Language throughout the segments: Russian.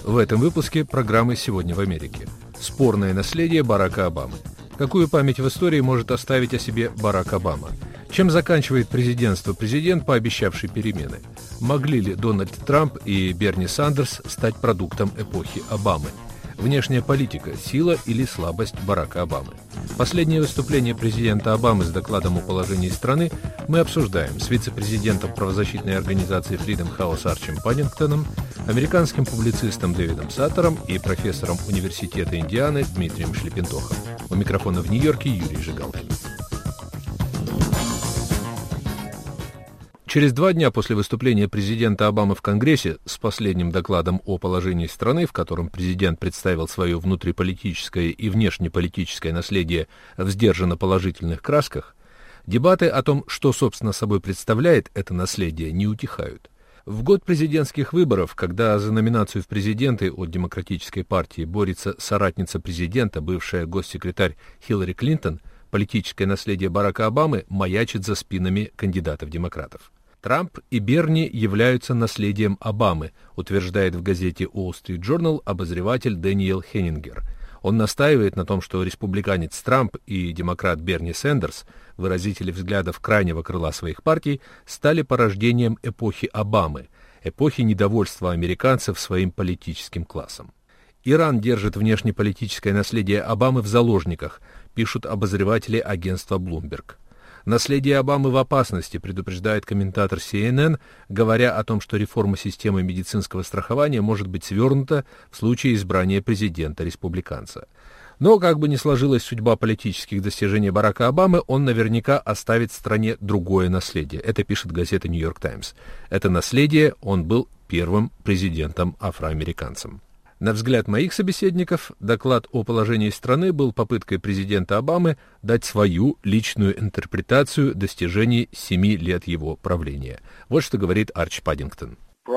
В этом выпуске программы «Сегодня в Америке». Спорное наследие Барака Обамы. Какую память в истории может оставить о себе Барак Обама? Чем заканчивает президентство президент, пообещавший перемены? Могли ли Дональд Трамп и Берни Сандерс стать продуктом эпохи Обамы? Внешняя политика – сила или слабость Барака Обамы? Последнее выступление президента Обамы с докладом о положении страны мы обсуждаем с вице-президентом правозащитной организации Freedom House Арчем Паддингтоном, американским публицистом Дэвидом Саттером и профессором Университета Индианы Дмитрием Шлепентохом. У микрофона в Нью-Йорке Юрий Жигалкин. Через 2 дня после выступления президента Обамы в Конгрессе с последним докладом о положении страны, в котором президент представил свое внутриполитическое и внешнеполитическое наследие в сдержанно положительных красках, дебаты о том, что, собственно, собой представляет это наследие, не утихают. В год президентских выборов, когда за номинацию в президенты от Демократической партии борется соратница президента, бывшая госсекретарь Хиллари Клинтон, политическое наследие Барака Обамы маячит за спинами кандидатов-демократов. Трамп и Берни являются наследием Обамы, утверждает в газете Wall Street Journal обозреватель Дэниел Хеннингер. Он настаивает на том, что республиканец Трамп и демократ Берни Сандерс, выразители взглядов крайнего крыла своих партий, стали порождением эпохи Обамы, эпохи недовольства американцев своим политическим классом. Иран держит внешнеполитическое наследие Обамы в заложниках, пишут обозреватели агентства Bloomberg. Наследие Обамы в опасности, предупреждает комментатор CNN, говоря о том, что реформа системы медицинского страхования может быть свернута в случае избрания президента-республиканца. Но, как бы ни сложилась судьба политических достижений Барака Обамы, он наверняка оставит стране другое наследие. Это пишет газета New York Times. Это наследие он был первым президентом-афроамериканцем. На взгляд моих собеседников, доклад о положении страны был попыткой президента Обамы дать свою личную интерпретацию достижений 7 лет его правления. Вот что говорит Арч Паддингтон.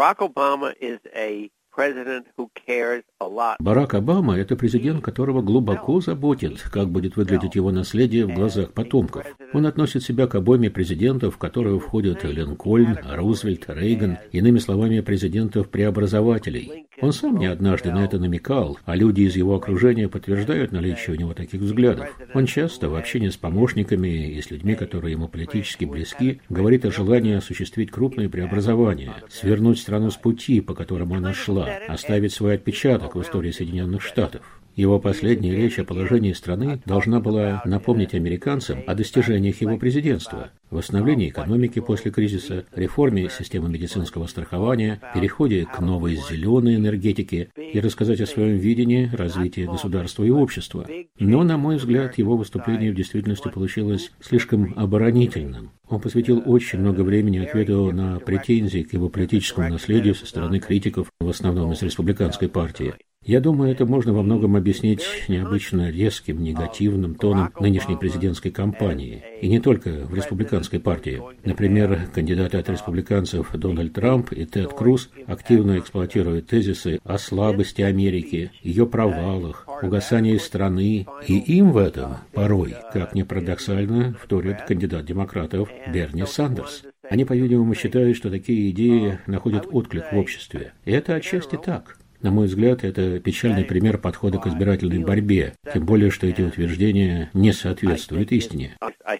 Барак Обама – это президент, которого глубоко заботит, как будет выглядеть его наследие в глазах потомков. Он относит себя к обойме президентов, в которые входят Линкольн, Рузвельт, Рейган, иными словами, президентов-преобразователей. Он сам не однажды на это намекал, а люди из его окружения подтверждают наличие у него таких взглядов. Он часто в общении с помощниками и с людьми, которые ему политически близки, говорит о желании осуществить крупные преобразования, свернуть страну с пути, по которому она шла, оставить свой отпечаток в истории Соединенных Штатов. Его последняя речь о положении страны должна была напомнить американцам о достижениях его президентства, восстановлении экономики после кризиса, реформе системы медицинского страхования, переходе к новой зеленой энергетике и рассказать о своем видении развития государства и общества. Но, на мой взгляд, его выступление в действительности получилось слишком оборонительным. Он посвятил очень много времени ответу на претензии к его политическому наследию со стороны критиков, в основном из республиканской партии. Я думаю, это можно во многом объяснить необычно резким, негативным тоном нынешней президентской кампании. И не только в республиканской партии. Например, кандидаты от республиканцев Дональд Трамп и Тед Круз активно эксплуатируют тезисы о слабости Америки, ее провалах, угасании страны. И им в этом порой, как ни парадоксально, вторит кандидат демократов Берни Сандерс. Они, по-видимому, считают, что такие идеи находят отклик в обществе. И это отчасти так. На мой взгляд, это печальный пример подхода к избирательной борьбе, тем более, что эти утверждения не соответствуют истине.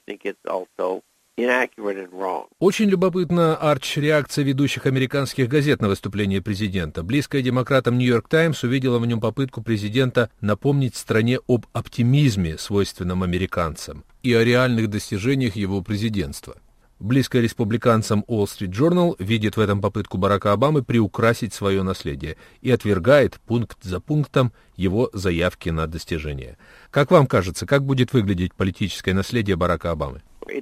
Очень любопытна, Арч, реакция ведущих американских газет на выступление президента. Близкая демократам New York Times увидела в нем попытку президента напомнить стране об оптимизме, свойственном американцам, и о реальных достижениях его президентства. Близкая республиканцам Wall Street Journal видит в этом попытку Барака Обамы приукрасить свое наследие и отвергает пункт за пунктом его заявки на достижения. Как вам кажется, как будет выглядеть политическое наследие Барака Обамы?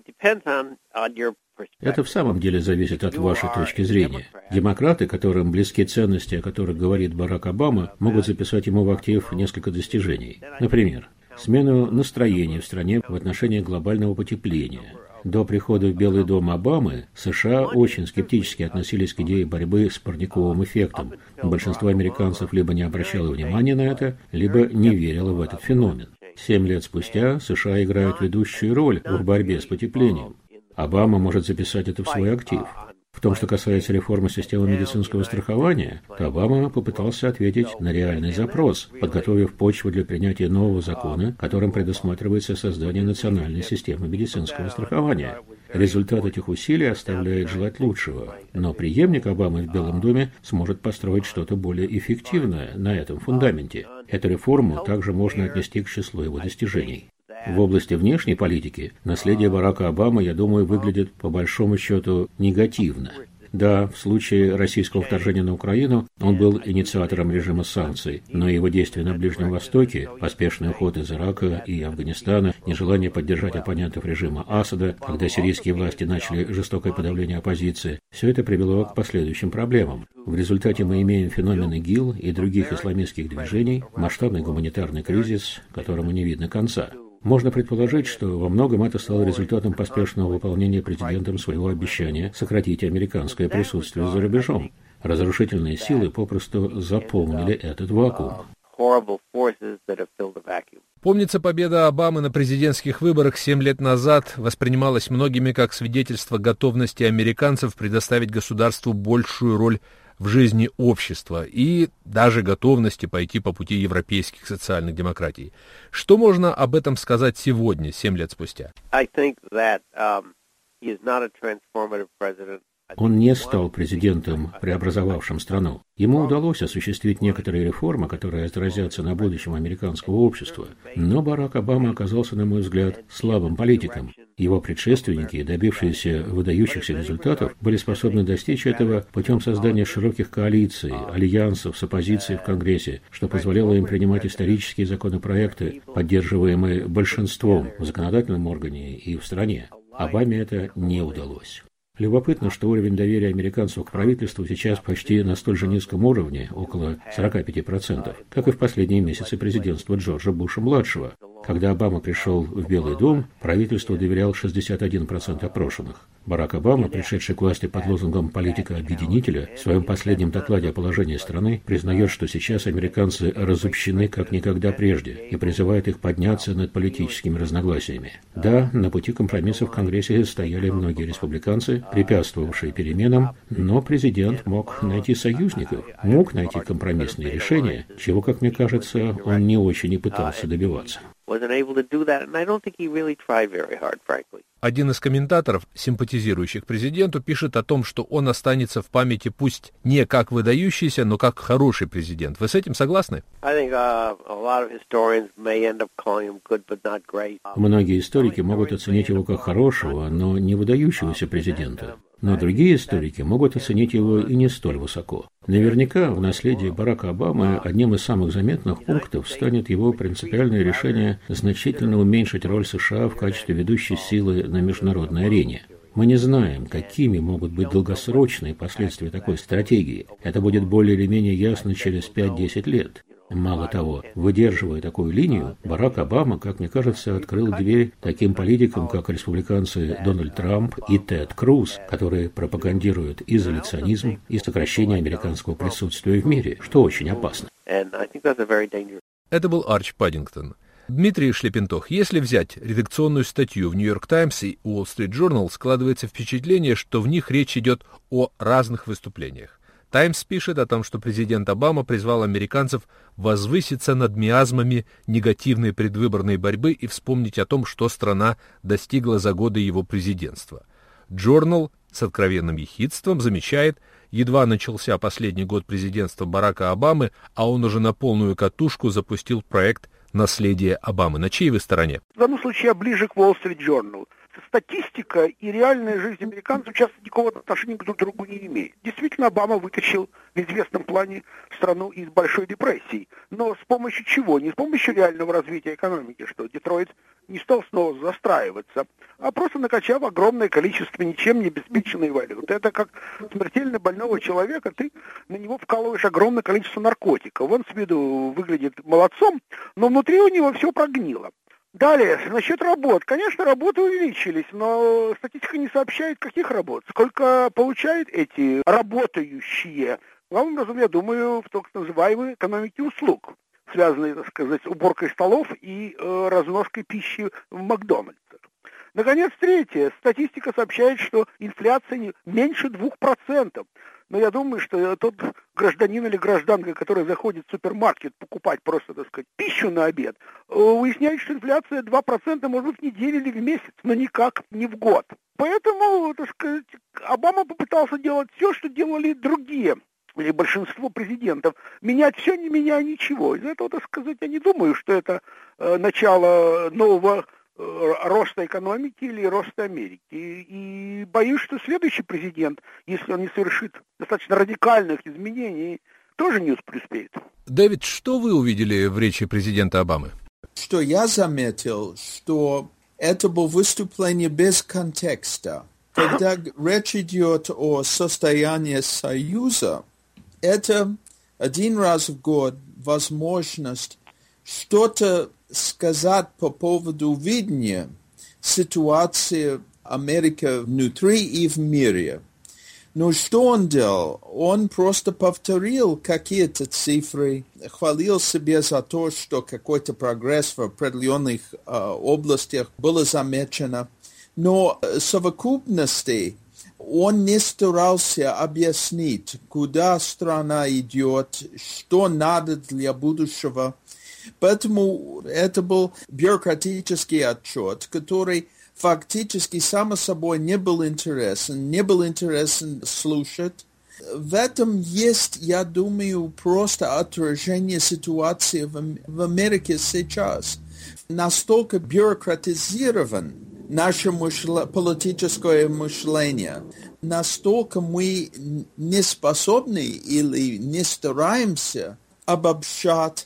Это в самом деле зависит от вашей точки зрения. Демократы, которым близки ценности, о которых говорит Барак Обама, могут записать ему в актив несколько достижений. Например, смену настроения в стране в отношении глобального потепления. До прихода в Белый дом Обамы США очень скептически относились к идее борьбы с парниковым эффектом. Большинство американцев либо не обращало внимания на это, либо не верило в этот феномен. 7 лет спустя США играют ведущую роль в борьбе с потеплением. Обама может записать это в свой актив. В том, что касается реформы системы медицинского страхования, то Обама попытался ответить на реальный запрос, подготовив почву для принятия нового закона, которым предусматривается создание национальной системы медицинского страхования. Результат этих усилий оставляет желать лучшего, но преемник Обамы в Белом доме сможет построить что-то более эффективное на этом фундаменте. Эту реформу также можно отнести к числу его достижений. В области внешней политики наследие Барака Обамы, я думаю, выглядит по большому счету негативно. Да, в случае российского вторжения на Украину он был инициатором режима санкций, но его действия на Ближнем Востоке, поспешный уход из Ирака и Афганистана, нежелание поддержать оппонентов режима Асада, когда сирийские власти начали жестокое подавление оппозиции, все это привело к последующим проблемам. В результате мы имеем феномен ИГИЛ и других исламистских движений, масштабный гуманитарный кризис, которому не видно конца. Можно предположить, что во многом это стало результатом поспешного выполнения президентом своего обещания сократить американское присутствие за рубежом. Разрушительные силы попросту заполнили этот вакуум. Помнится, победа Обамы на президентских выборах 7 лет назад воспринималась многими как свидетельство готовности американцев предоставить государству большую роль в жизни общества и даже готовности пойти по пути европейских социальных демократий. Что можно об этом сказать сегодня, 7 лет спустя? Он не стал президентом, преобразовавшим страну. Ему удалось осуществить некоторые реформы, которые отразятся на будущем американского общества. Но Барак Обама оказался, на мой взгляд, слабым политиком. Его предшественники, добившиеся выдающихся результатов, были способны достичь этого путем создания широких коалиций, альянсов с оппозицией в Конгрессе, что позволяло им принимать исторические законопроекты, поддерживаемые большинством в законодательном органе и в стране. Обаме это не удалось. Любопытно, что уровень доверия американцев к правительству сейчас почти на столь же низком уровне, около 45%, как и в последние месяцы президентства Джорджа Буша-младшего. Когда Обама пришел в Белый дом, правительству доверял 61% опрошенных. Барак Обама, пришедший к власти под лозунгом «политика-объединителя», в своем последнем докладе о положении страны признает, что сейчас американцы разобщены как никогда прежде и призывает их подняться над политическими разногласиями. Да, на пути компромиссов в Конгрессе стояли многие республиканцы, препятствовавшие переменам, но президент мог найти союзников, мог найти компромиссные решения, чего, как мне кажется, он не очень и пытался добиваться. Один из комментаторов, симпатизирующих президенту, пишет о том, что он останется в памяти пусть не как выдающийся, но как хороший президент. Вы с этим согласны? Многие историки могут оценить его как хорошего, но не выдающегося президента. Но другие историки могут оценить его и не столь высоко. Наверняка в наследии Барака Обамы одним из самых заметных пунктов станет его принципиальное решение значительно уменьшить роль США в качестве ведущей силы на международной арене. Мы не знаем, какими могут быть долгосрочные последствия такой стратегии. Это будет более или менее ясно через 5-10 лет. Мало того, выдерживая такую линию, Барак Обама, как мне кажется, открыл дверь таким политикам, как республиканцы Дональд Трамп и Тед Круз, которые пропагандируют изоляционизм и сокращение американского присутствия в мире, что очень опасно. Это был Арч Паддингтон. Дмитрий Шлепентох, если взять редакционную статью в Нью-Йорк Таймс и Wall Street Journal, складывается впечатление, что в них речь идет о разных выступлениях. «Таймс» пишет о том, что президент Обама призвал американцев возвыситься над миазмами негативной предвыборной борьбы и вспомнить о том, что страна достигла за годы его президентства. «Джорнал» с откровенным ехидством замечает, едва начался последний год президентства Барака Обамы, а он уже на полную катушку запустил проект «Наследие Обамы». На чьей вы стороне? В данном случае я ближе к Wall Street Journal. Статистика и реальная жизнь американцев часто никакого отношения друг к другу не имеют. Действительно, Обама вытащил в известном плане страну из Большой депрессии. Но с помощью чего? Не с помощью реального развития экономики, что Детройт не стал снова застраиваться, а просто накачав огромное количество ничем не обеспеченной валюты. Это как смертельно больного человека, ты на него вкалываешь огромное количество наркотиков. Он с виду выглядит молодцом, но внутри у него все прогнило. Далее, насчет работ. Конечно, работы увеличились, но статистика не сообщает, каких работ. Сколько получают эти работающие. Главным образом, я думаю, в так называемой экономике услуг, связанной, так сказать, с уборкой столов и разноской пищи в Макдональдсах. Наконец, третье. Статистика сообщает, что инфляция меньше 2%. Но я думаю, что тот гражданин или гражданка, который заходит в супермаркет покупать просто, так сказать, пищу на обед, выясняет, что инфляция 2% может быть в неделю или в месяц, но никак не в год. Поэтому, так сказать, Обама попытался делать все, что делали другие, или большинство президентов. Менять все, не меняя ничего. Из этого, так сказать, я не думаю, что это начало нового роста экономики или роста Америки. И боюсь, что следующий президент, если он не совершит достаточно радикальных изменений, тоже не преуспеет. Дэвид, что вы увидели в речи президента Обамы? Что я заметил, что это было выступление без контекста. Когда речь идет о состоянии Союза, это один раз в год возможность что-то сказать по поводу видения ситуации Америки внутри и в мире. Но что он делал? Он просто повторил какие-то цифры, хвалил себя за то, что какой-то прогресс в определенных областях был замечен. Но в совокупности он не старался объяснить, куда страна идет, что надо для будущего. Поэтому это был бюрократический отчет, который фактически само собой не был интересен слушать. В этом есть, я думаю, просто отражение ситуации в Америке сейчас. Настолько бюрократизирован наше политическое мышление, настолько мы не способны или не стараемся обобщать,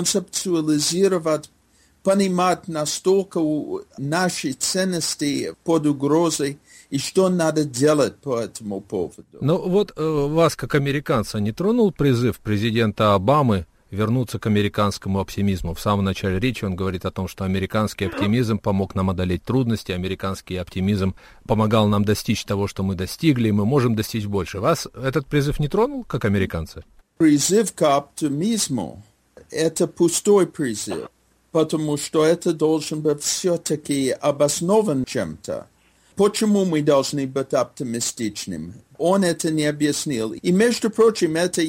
концептуализировать, понимать настолько наши ценности под угрозой и что надо делать по этому поводу. Но вот вас, как американца, не тронул призыв президента Обамы вернуться к американскому оптимизму? В самом начале речи он говорит о том, что американский оптимизм помог нам одолеть трудности, американский оптимизм помогал нам достичь того, что мы достигли, и мы можем достичь больше. Вас этот призыв не тронул, как американца? Призыв к оптимизму – это пустой призыв, потому что это должен быть все-таки обоснован чем-то. Почему мы должны быть оптимистичными? Он это не объяснил. И, между прочим, это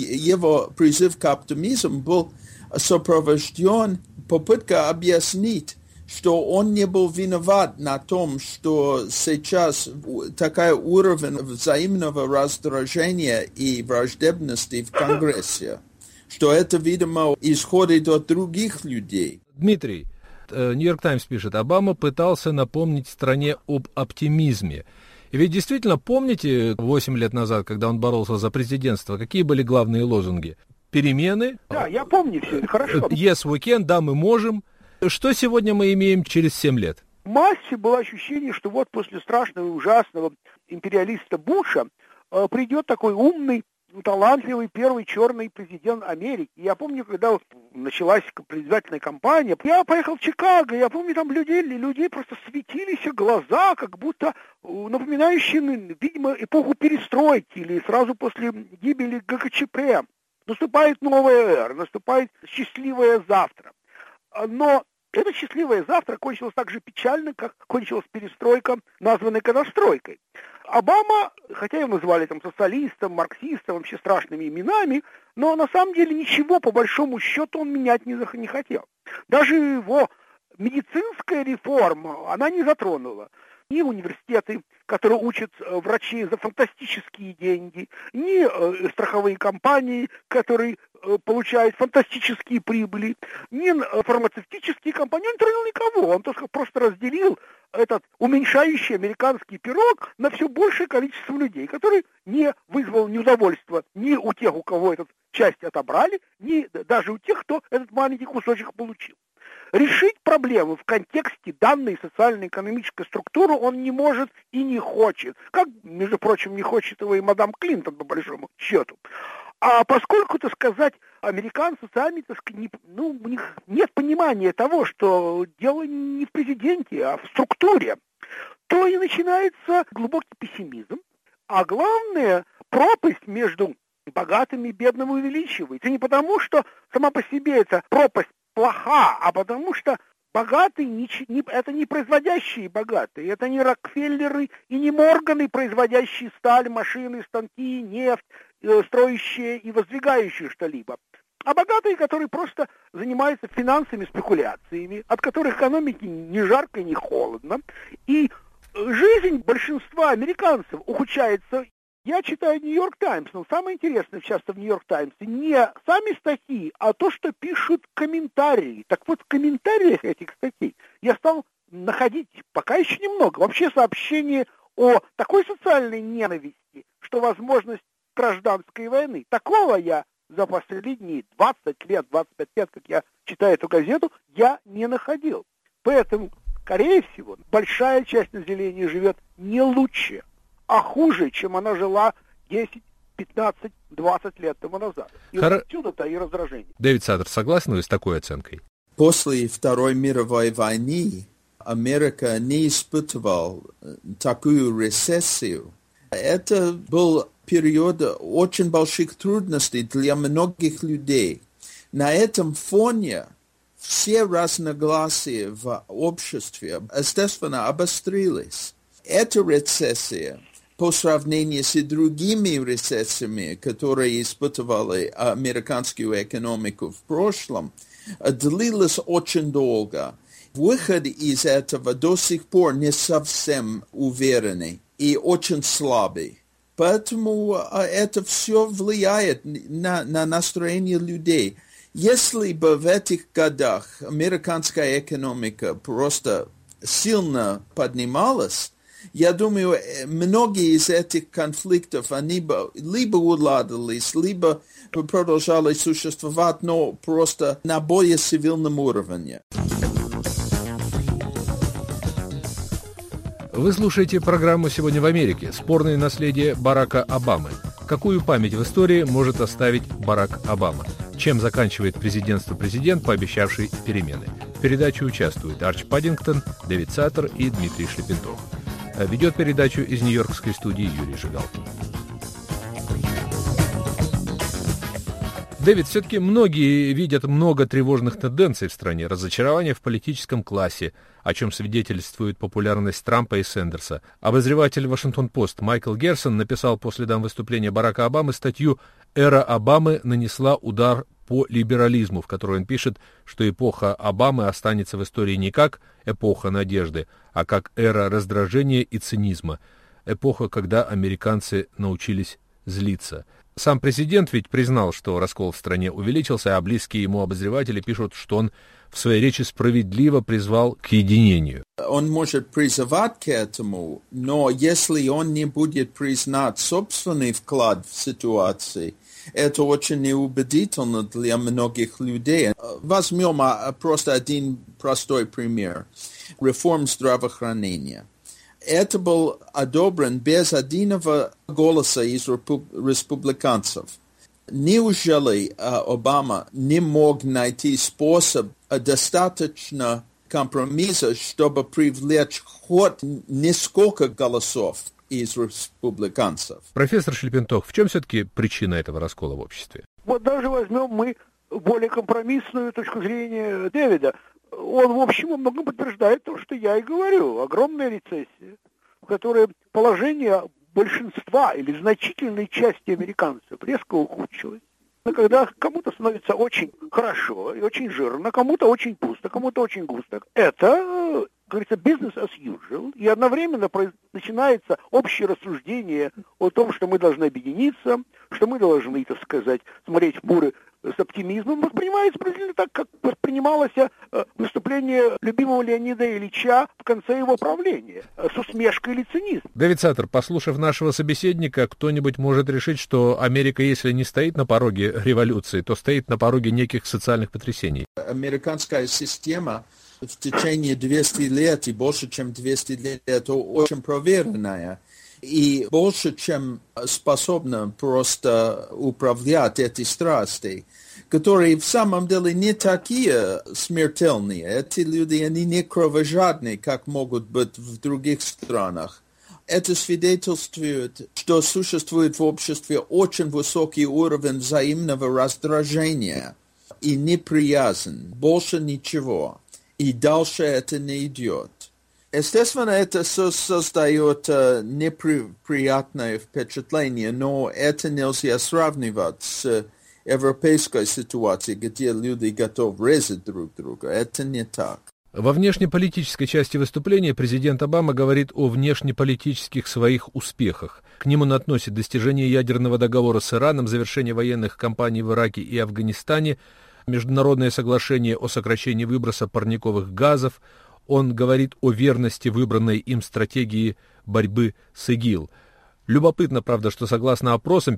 его призыв к оптимизму был сопровожден попыткой объяснить, что он не был виноват на том, что сейчас такой уровень взаимного раздражения и враждебности в Конгрессе, что это, видимо, исходит от других людей. Дмитрий, Нью-Йорк Таймс пишет, Обама пытался напомнить стране об оптимизме. И ведь действительно, помните, 8 лет назад, когда он боролся за президентство, какие были главные лозунги? Перемены. Да, я помню все, это хорошо. Yes, we can, да, мы можем. Что сегодня мы имеем через 7 лет? В массе было ощущение, что вот после страшного и ужасного империалиста Буша придет такой умный, талантливый первый черный президент Америки. Я помню, когда началась предвыборная кампания, я поехал в Чикаго, я помню, там людей просто светились глаза, как будто напоминающие, видимо, эпоху перестройки или сразу после гибели ГКЧП. Наступает новая эра, наступает счастливое завтра. Но это счастливое завтра кончилось так же печально, как кончилась перестройка, названная катастройкой. Обама, хотя его называли там социалистом, марксистом, вообще страшными именами, но на самом деле ничего по большому счету он менять не хотел. Даже его медицинская реформа, она не затронула ни университеты, которые учат врачей за фантастические деньги, ни страховые компании, которые получают фантастические прибыли, ни фармацевтические компании. Он не тронул никого, он просто разделил этот уменьшающий американский пирог на все большее количество людей, который не вызвал неудовольствия ни у тех, у кого эту часть отобрали, ни даже у тех, кто этот маленький кусочек получил. Решить проблемы в контексте данной социально-экономической структуры он не может и не хочет. Как, между прочим, не хочет его и мадам Клинтон, по большому счету. А поскольку, так сказать, американцы сами, так сказать, у них нет понимания того, что дело не в президенте, а в структуре, то и начинается глубокий пессимизм. А главное, пропасть между богатыми и бедными увеличивается. И не потому, что сама по себе эта пропасть плоха, а потому что Богатые это не производящие богатые, это не Рокфеллеры и не Морганы, производящие сталь, машины, станки, нефть, строящие и воздвигающие что-либо. А богатые, которые просто занимаются финансовыми спекуляциями, от которых экономики ни жарко, ни холодно. И жизнь большинства американцев ухудшается. Я читаю «Нью-Йорк Таймс», но самое интересное часто в «Нью-Йорк Таймсе» не сами статьи, а то, что пишут комментарии. Так вот, в комментариях этих статей я стал находить, пока еще немного, вообще сообщения о такой социальной ненависти, что возможность гражданской войны. Такого я за последние 20 лет, 25 лет, как я читаю эту газету, я не находил. Поэтому, скорее всего, большая часть населения живет не лучше, а хуже, чем она жила 10, 15, 20 лет тому назад. И вот отсюда-то и раздражение. Дэвид Саттер, согласны вы с такой оценкой? После Второй мировой войны Америка не испытывала такую рецессию. Это был период очень больших трудностей для многих людей. На этом фоне все разногласия в обществе, естественно, обострились. Эта рецессия, по сравнению с другими рецессиями, которые испытывали американскую экономику в прошлом, длилась очень долго. Выход из этого до сих пор не совсем уверенный и очень слабый. Поэтому это все влияет на настроение людей. Если бы в этих годах американская экономика просто сильно поднималась, я думаю, многие из этих конфликтов, они бы либо уладились, либо продолжали существовать, но просто на более цивильном уровне. Вы слушаете программу «Сегодня в Америке. Спорное наследие Барака Обамы». Какую память в истории может оставить Барак Обама? Чем заканчивает президентство президент, пообещавший перемены? В передаче участвуют Арч Паддингтон, Дэвид Саттер и Дмитрий Шлепентов. Ведет передачу из нью-йоркской студии Юрий Жигалкин. Дэвид, все-таки многие видят много тревожных тенденций в стране, разочарование в политическом классе, о чем свидетельствует популярность Трампа и Сэндерса. Обозреватель «Вашингтон-Пост» Майкл Герсон написал по следам выступления Барака Обамы статью «Эра Обамы нанесла удар по либерализму», в которой он пишет, что эпоха Обамы останется в истории не как эпоха надежды, а как эра раздражения и цинизма, эпоха, когда американцы научились злиться. Сам президент ведь признал, что раскол в стране увеличился, а близкие ему обозреватели пишут, что он в своей речи справедливо призвал к единению. Он может призывать к этому, но если он не будет признать собственный вклад в ситуацию, это очень неубедительно для многих людей. Возьмем просто один простой пример. Реформ здравоохранения. Это был одобрен без единого голоса из республиканцев. Неужели Обама не мог найти способ достаточно компромисса, чтобы привлечь хоть несколько голосов из республиканцев? Профессор Шлепентов, в чем все-таки причина этого раскола в обществе? Вот даже возьмем мы более компромиссную точку зрения Дэвида. Он, в общем, во многом подтверждает то, что я и говорю. Огромная рецессия, в которой положение большинства или значительной части американцев резко ухудшилось. Но когда кому-то становится очень хорошо и очень жирно, кому-то очень пусто, кому-то очень густо, это, говорится, business as usual. И одновременно начинается общее рассуждение о том, что мы должны объединиться, что мы должны, так сказать, смотреть в буры с оптимизмом, воспринимается приблизительно так, как воспринималось выступление любимого Леонида Ильича в конце его правления, с усмешкой или цинизмом. Дэвид Саттер, послушав нашего собеседника, кто-нибудь может решить, что Америка, если не стоит на пороге революции, то стоит на пороге неких социальных потрясений. Американская система в течение 200 лет и больше, чем 200 лет, очень проверенная. И больше, чем способна просто управлять эти страсти, которые в самом деле не такие смертельные. Эти люди, они не кровожадные, как могут быть в других странах. Это свидетельствует, что существует в обществе очень высокий уровень взаимного раздражения и неприязнь, больше ничего. и дальше это не идет. Естественно, это создает неприятное впечатление, но это нельзя сравнивать с европейской ситуацией, где люди готовы резать друг друга. Это не так. Во внешнеполитической части выступления президент Обама говорит о внешнеполитических своих успехах. К ним он относит достижение ядерного договора с Ираном, завершение военных кампаний в Ираке и Афганистане, международное соглашение о сокращении выброса парниковых газов. Он говорит о верности выбранной им стратегии борьбы с ИГИЛ. Любопытно, правда, что согласно опросам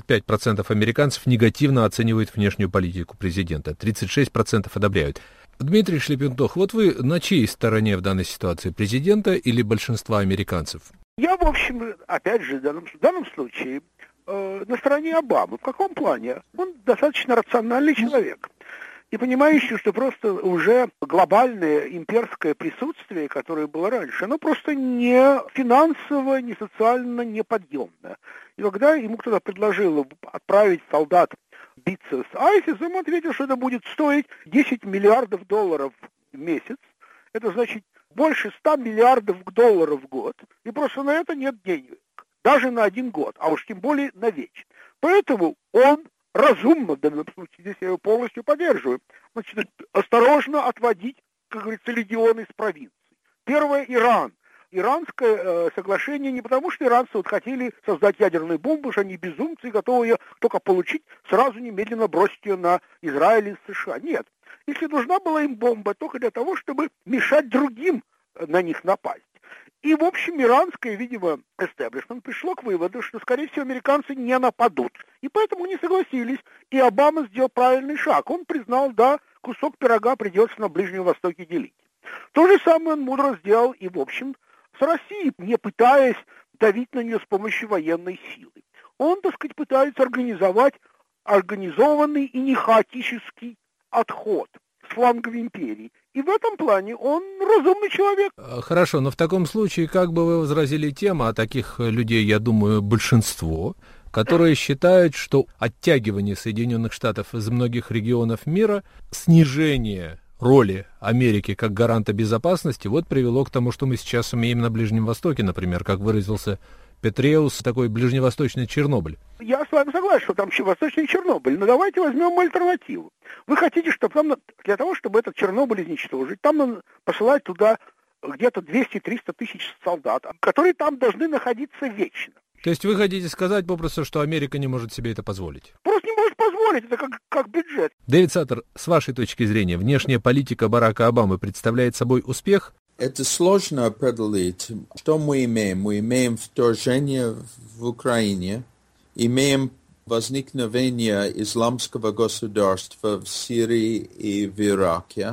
55% американцев негативно оценивают внешнюю политику президента, 36% одобряют. Дмитрий Шлепентох, вот вы на чьей стороне в данной ситуации, президента или большинства американцев? Я, в общем, опять же, в данном случае на стороне Обамы. В каком плане? Он достаточно рациональный человек. И понимающий, что просто уже глобальное имперское присутствие, которое было раньше, оно просто не финансово, не социально неподъемное. И когда ему кто-то предложил отправить солдат биться с ISIS, он ответил, что это будет стоить $10 миллиардов в месяц. Это значит больше 100 миллиардов долларов в год. И просто на это нет денег. Даже на 1 год, а уж тем более на вечно. Поэтому он разумно, в данном случае, здесь я его полностью поддерживаю, значит, осторожно отводить, как говорится, легионы из провинций. Первое – Иран. Иранское соглашение не потому, что иранцы вот хотели создать ядерную бомбу, что они безумцы и готовы ее только получить, сразу немедленно бросить ее на Израиль и США. Нет. Если нужна была им бомба, только для того, чтобы мешать другим на них напасть. И, в общем, иранское, видимо, эстеблишмент пришло к выводу, что, скорее всего, американцы не нападут. И поэтому не согласились. И Обама сделал правильный шаг. Он признал, да, кусок пирога придется на Ближнем Востоке делить. То же самое он мудро сделал и, в общем, с Россией, не пытаясь давить на нее с помощью военной силы. Он, так сказать, пытается организовать организованный и не хаотический отход с флангов империи. И в этом плане он разумный человек. Хорошо, но в таком случае, как бы вы возразили тем, а таких людей, я думаю, большинство, которые считают, что оттягивание Соединенных Штатов из многих регионов мира, снижение роли Америки как гаранта безопасности, вот привело к тому, что мы сейчас имеем на Ближнем Востоке, например, как выразился Петреус, такой ближневосточный Чернобыль. Я с вами согласен, что там восточный Чернобыль, но давайте возьмем альтернативу. Вы хотите, чтобы там, для того, чтобы этот Чернобыль изничтожить, там посылать туда где-то 200-300 тысяч солдат, которые там должны находиться вечно. То есть вы хотите сказать попросту, что Америка не может себе это позволить? Просто не может позволить, это как бюджет. Дэвид Саттер, с вашей точки зрения, внешняя политика Барака Обамы представляет собой успех? Это сложно определить. Что мы имеем? Мы имеем вторжение в Украине, имеем возникновение исламского государства в Сирии и в Ираке.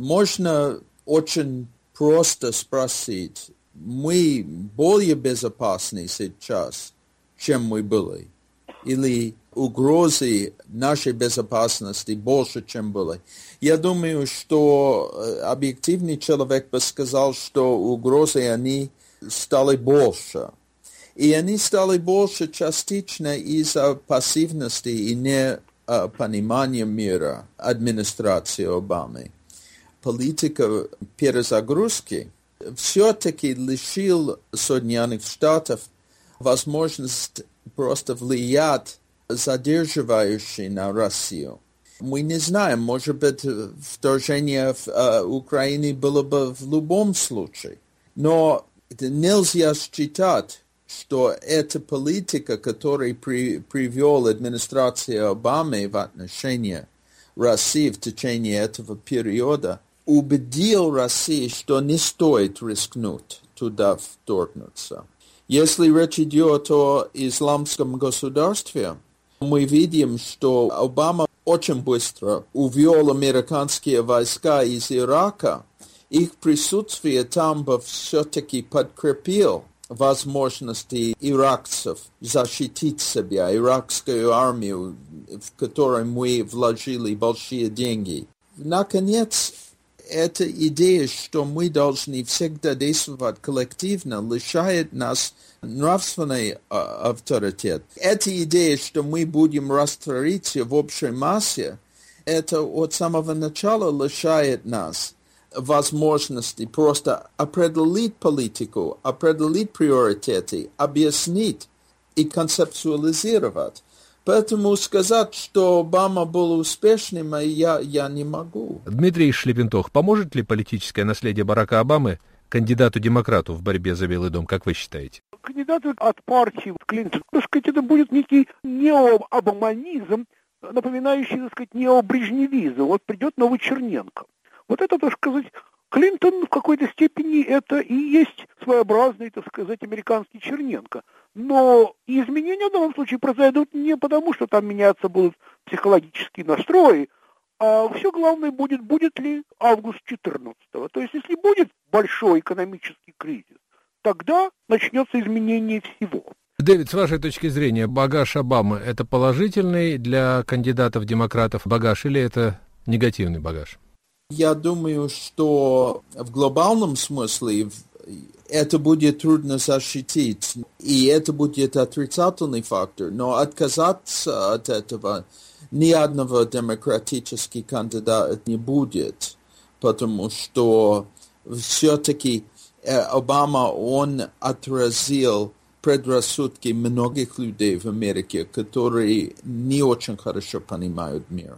Можно очень просто спросить, мы более безопасны сейчас, чем мы были? Или угрозы нашей безопасности больше, чем были? Я думаю, что объективный человек бы сказал, что угрозы они стали больше. И они стали больше частично из-за пассивности и непонимания мира администрации Обамы. Политика перезагрузки все-таки лишил Соединенных Штатов возможность просто влиять задерживающе на Россию. Мы не знаем, может быть, вторжение в Украину было бы в любом случае. Но нельзя считать, что эта политика, которую привела администрация Обамы в отношении России в течение этого периода, убедил Россию, что не стоит рискнуть туда вторгнуться. Если речь идет о исламском государстве, мы видим, что Обама очень быстро увел американские войска из Ирака. Их присутствие там бы все-таки подкрепил возможности иракцев защитить себя, иракскую армию, в которой мы вложили большие деньги. Наконец, эта идея, что мы должны всегда действовать коллективно, лишает нас нравственный авторитет. Эта идея, что мы будем раствориться в общей массе, это от самого начала лишает нас возможности просто определить политику, определить приоритеты, объяснить и концептуализировать. Поэтому сказать, что Обама был успешным, я не могу. Дмитрий Шлепентох, поможет ли политическое наследие Барака Обамы кандидату-демократу в борьбе за Белый дом, как вы считаете? Кандидаты от партии Клинтон, так сказать, это будет некий неообаманизм, напоминающий, так сказать, необрежневизм. Вот придет новый Черненко. Вот это, так сказать, Клинтон в какой-то степени это и есть своеобразный, так сказать, американский Черненко. Но изменения в данном случае произойдут не потому, что там меняться будут психологические настрои, а все главное будет ли август 14-го. То есть, если будет большой экономический кризис, тогда начнется изменение всего. Дэвид, с вашей точки зрения, багаж Обамы – это положительный для кандидатов-демократов багаж или это негативный багаж? Я думаю, что в глобальном смысле это будет трудно защитить, и это будет отрицательный фактор. Но отказаться от этого ни одного демократического кандидата не будет, потому что все-таки Обама, он отразил предрассудки многих людей в Америке, которые не очень хорошо понимают мир.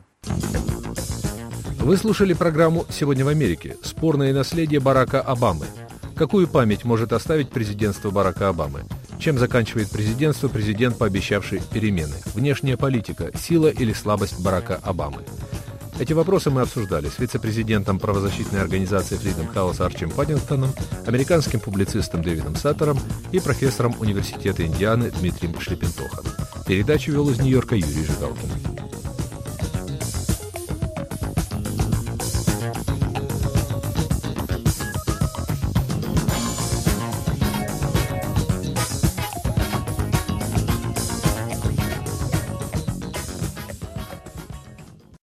Вы слушали программу «Сегодня в Америке. Спорное наследие Барака Обамы». Какую память может оставить президентство Барака Обамы? Чем заканчивает президентство президент, пообещавший перемены? Внешняя политика, сила или слабость Барака Обамы? Эти вопросы мы обсуждали с вице-президентом правозащитной организации Freedom House Арчем Паддингтоном, американским публицистом Дэвидом Саттером и профессором Университета Индианы Дмитрием Шлепентохом. Передачу вел из Нью-Йорка Юрий Жигалкин.